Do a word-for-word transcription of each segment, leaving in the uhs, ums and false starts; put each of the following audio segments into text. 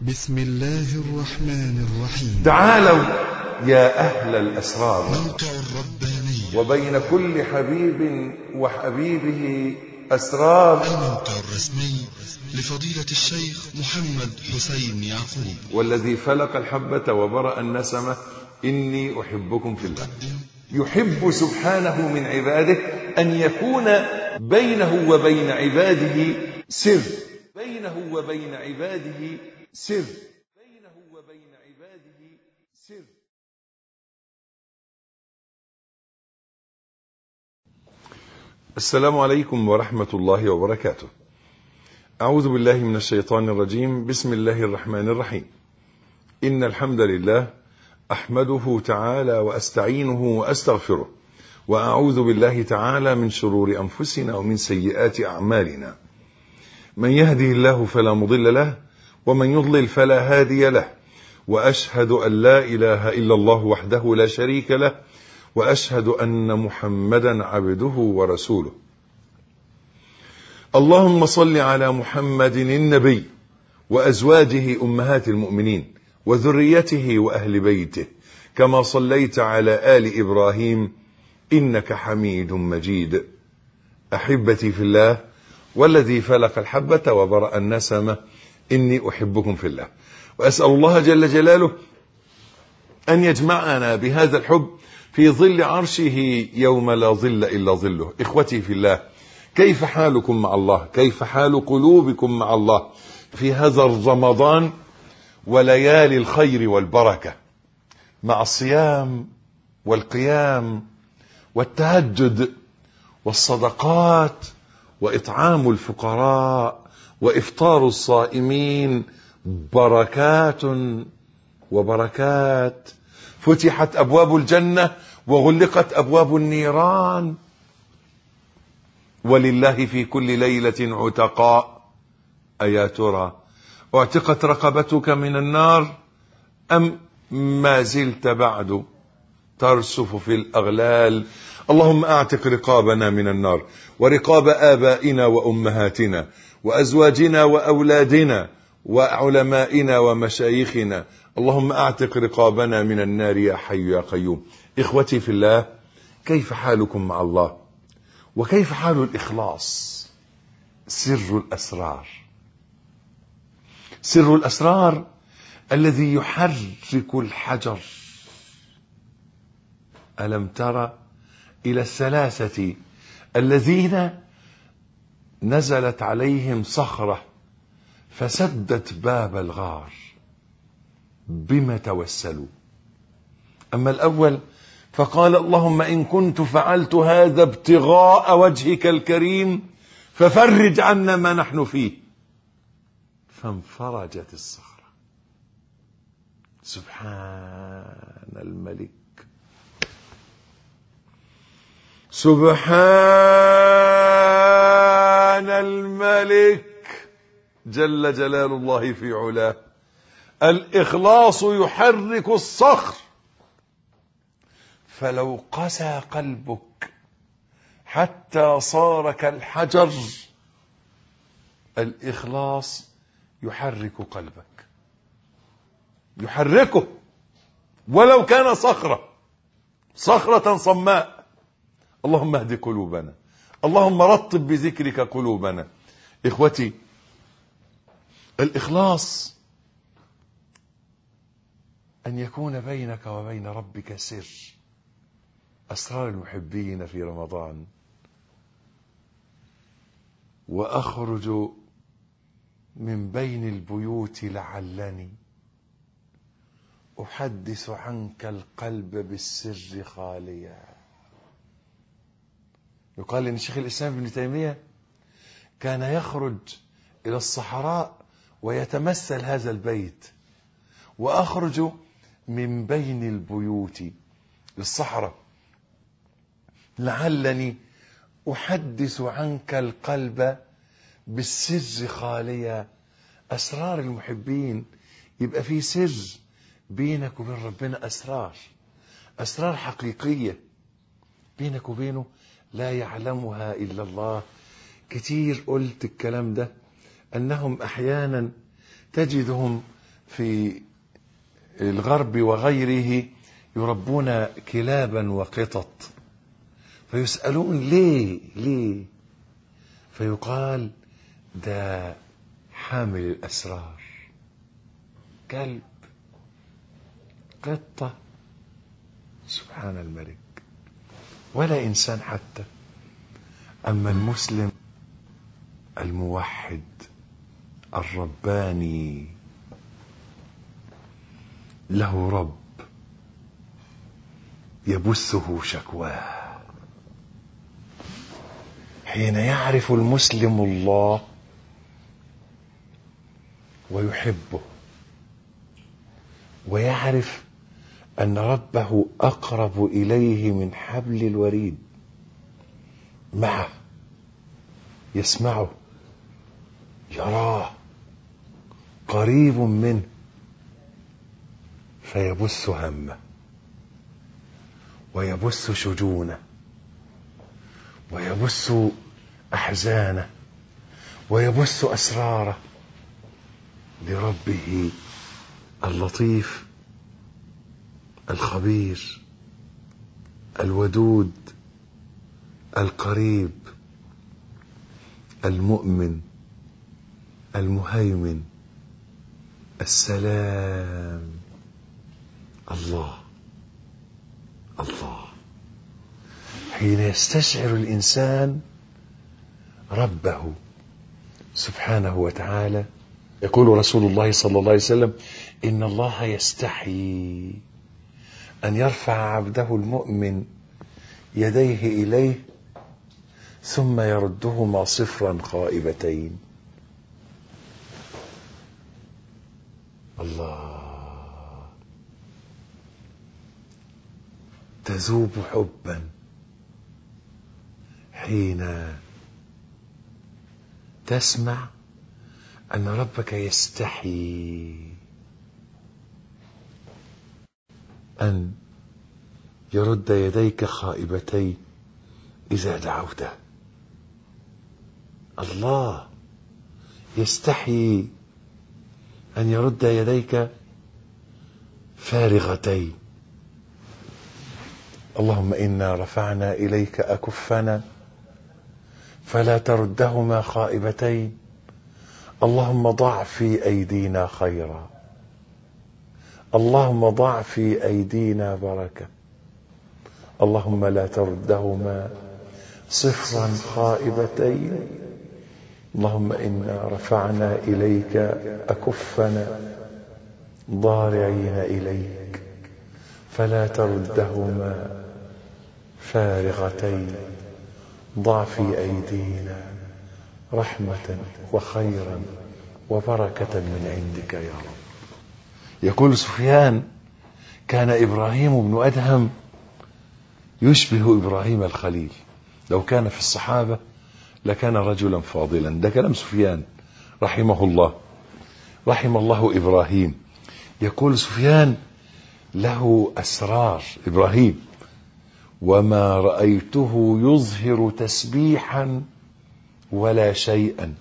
بسم الله الرحمن الرحيم. تعالوا يا أهل الأسرار، موقع الرباني وبين كل حبيب وحبيبه أسرار. الموقع الرسمي لفضيلة الشيخ محمد حسين يعقوب، والذي فلق الحبة وبرأ النسمة إني أحبكم في الله. يحب سبحانه من عباده أن يكون بينه وبين عباده سر، بينه وبين عباده سر، بينه وبين عباده سر. السلام عليكم ورحمة الله وبركاته. أعوذ بالله من الشيطان الرجيم. بسم الله الرحمن الرحيم. إن الحمد لله أحمده تعالى وأستعينه وأستغفره، وأعوذ بالله تعالى من شرور أنفسنا ومن سيئات أعمالنا. من يهده الله فلا مضل له، ومن يضلل فلا هادي له، وأشهد أن لا إله إلا الله وحده لا شريك له، وأشهد أن محمدا عبده ورسوله. اللهم صل على محمد النبي وأزواجه أمهات المؤمنين وذريته وأهل بيته، كما صليت على آل إبراهيم إنك حميد مجيد. أحبتي في الله، والذي فلق الحبة وبرأ النسمة إني أحبكم في الله، وأسأل الله جل جلاله أن يجمعنا بهذا الحب في ظل عرشه يوم لا ظل إلا ظله. إخوتي في الله، كيف حالكم مع الله؟ كيف حال قلوبكم مع الله في هذا الرمضان وليالي الخير والبركة، مع الصيام والقيام والتهجد والصدقات وإطعام الفقراء وإفطار الصائمين؟ بركات وبركات. فتحت أبواب الجنة وغلقت أبواب النيران، ولله في كل ليلة عتقاء. أيا ترى اعتقت رقبتك من النار أم ما زلت بعد ترسف في الأغلال؟ اللهم اعتق رقابنا من النار، ورقاب آبائنا وأمهاتنا وأزواجنا وأولادنا وعلمائنا ومشايخنا. اللهم اعتق رقابنا من النار يا حي يا قيوم. إخوتي في الله، كيف حالكم مع الله؟ وكيف حال الإخلاص؟ سر الأسرار، سر الأسرار الذي يحرك الحجر. ألم تر إلى الثلاثة الذين نزلت عليهم صخرة فسدت باب الغار؟ بما توسلوا؟ أما الأول فقال اللهم إن كنت فعلت هذا ابتغاء وجهك الكريم ففرج عنا ما نحن فيه، فانفرجت الصخرة. سبحان الملك، سبحان الملك جل جلال الله في علاه. الإخلاص يحرك الصخر، فلو قسى قلبك حتى صار كالحجر، الإخلاص يحرك قلبك، يحركه ولو كان صخرة، صخرة صماء. اللهم اهد قلوبنا، اللهم رطب بذكرك قلوبنا. إخوتي، الإخلاص أن يكون بينك وبين ربك سر. أسرار المحبين في رمضان. وأخرج من بين البيوت لعلني أحدث عنك القلب بالسر خاليا. يقال إن شيخ الإسلام ابن تيمية كان يخرج إلى الصحراء ويتمثل هذا البيت: وأخرج من بين البيوت للصحراء لعلني أحدث عنك القلب بالسر خاليا. أسرار المحبين يبقى في سر بينك وبين ربنا، أسرار أسرار حقيقية بينك وبينه لا يعلمها إلا الله. كتير قلت الكلام ده، أنهم أحيانا تجدهم في الغرب وغيره يربون كلابا وقطط، فيسألون ليه ليه فيقال ده حامل الأسرار. كلب، قطة، سبحان الملك، ولا إنسان حتى. أما المسلم الموحد الرباني له رب يبثه شكواه. حين يعرف المسلم الله ويحبه ويعرف أن ربه أقرب إليه من حبل الوريد، معه، يسمعه، يراه، قريب منه، فيبث همه ويبث شجونه ويبث أحزانه ويبث أسراره لربه اللطيف الخبير الودود القريب المؤمن المهيمن السلام. الله الله. حين يستشعر الإنسان ربه سبحانه وتعالى، يقول رسول الله صلى الله عليه وسلم: إن الله يستحيي أن يرفع عبده المؤمن يديه إليه ثم يردهما صفرا خائبتين. الله. تذوب حبا حين تسمع أن ربك يستحي أن يرد يديك خائبتين إذا دعوته. الله يستحي أن يرد يديك فارغتين. اللهم إنا رفعنا إليك أكفنا فلا تردهما خائبتين. اللهم ضع في أيدينا خيرا. اللهم ضع في أيدينا بركة. اللهم لا تردهما صفرا خائبتين. اللهم إنا رفعنا إليك أكفنا ضارعين إليك فلا تردهما فارغتين. ضع في أيدينا رحمة وخيرا وبركة من عندك يا رب. يقول سفيان: كان إبراهيم بن أدهم يشبه إبراهيم الخليل، لو كان في الصحابة لكان رجلا فاضلا. ده كلام سفيان رحمه الله، رحم الله إبراهيم. يقول سفيان: له أسرار إبراهيم وما رأيته يظهر تسبيحا ولا شيئا.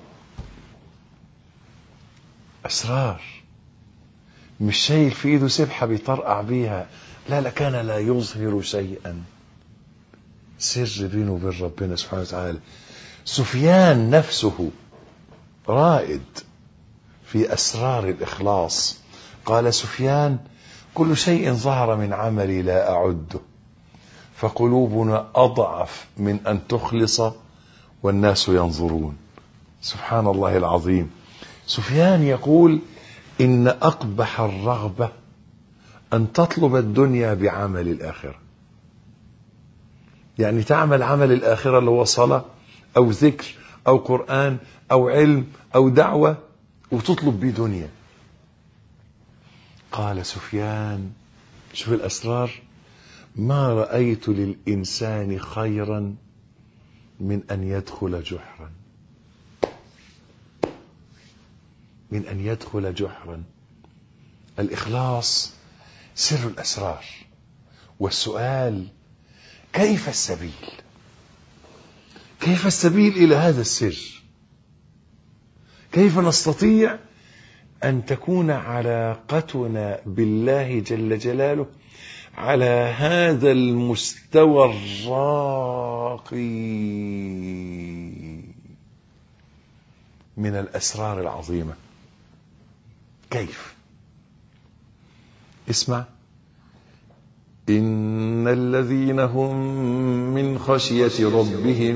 أسرار، مش شايل في ايده سبحة بيطرقع بيها، لا لا، كان لا يظهر شيئا. سر بينه وبين ربنا سبحانه وتعالى. سفيان نفسه رائد في أسرار الإخلاص. قال سفيان: كل شيء ظهر من عملي لا أعده، فقلوبنا أضعف من أن تخلص والناس ينظرون. سبحان الله العظيم. سفيان يقول: إن أقبح الرغبة أن تطلب الدنيا بعمل الآخرة. يعني تعمل عمل الآخرة اللي هو صلاة أو ذكر أو قرآن أو علم أو دعوة وتطلب به دنيا. قال سفيان، شوف الأسرار: ما رأيت للإنسان خيرا من أن يدخل جحرا، من أن يدخل جحرا. الإخلاص سر الأسرار. والسؤال: كيف السبيل؟ كيف السبيل إلى هذا السر؟ كيف نستطيع أن تكون علاقتنا بالله جل جلاله على هذا المستوى الراقي من الأسرار العظيمة. كيف؟ اسمع: إن الذين هم من خشية ربهم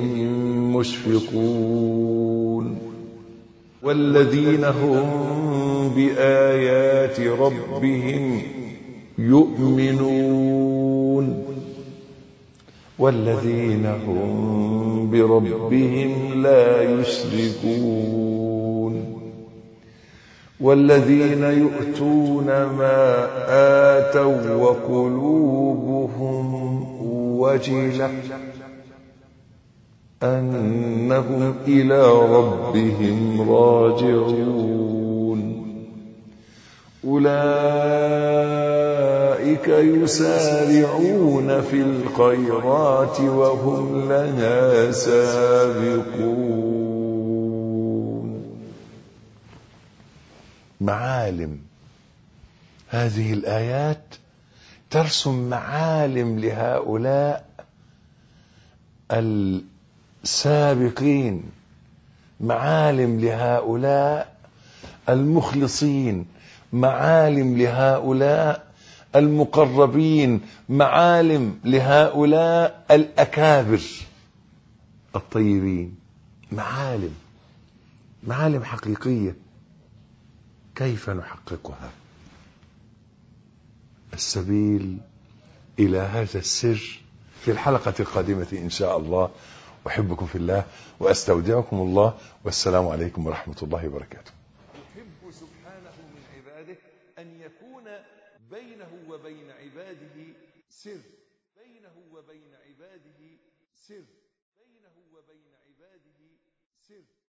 مشفقون والذين هم بآيات ربهم يؤمنون والذين هم بربهم لا يشركون والذين يؤتون ما آتوا وقلوبهم وجلة أنهم إلى ربهم راجعون أولئك يسارعون في الخيرات وهم لها سابقون. معالم هذه الآيات ترسم معالم لهؤلاء السابقين، معالم لهؤلاء المخلصين، معالم لهؤلاء المقربين، معالم لهؤلاء الأكابر الطيبين. معالم معالم حقيقية. كيف نحققها؟ السبيل إلى هذا السر في الحلقة القادمة إن شاء الله. أحبكم في الله وأستودعكم الله، والسلام عليكم ورحمة الله وبركاته. يحب سبحانه من عباده أن يكون بينه وبين عباده سر، بينه وبين عباده سر، بينه وبين عباده سر.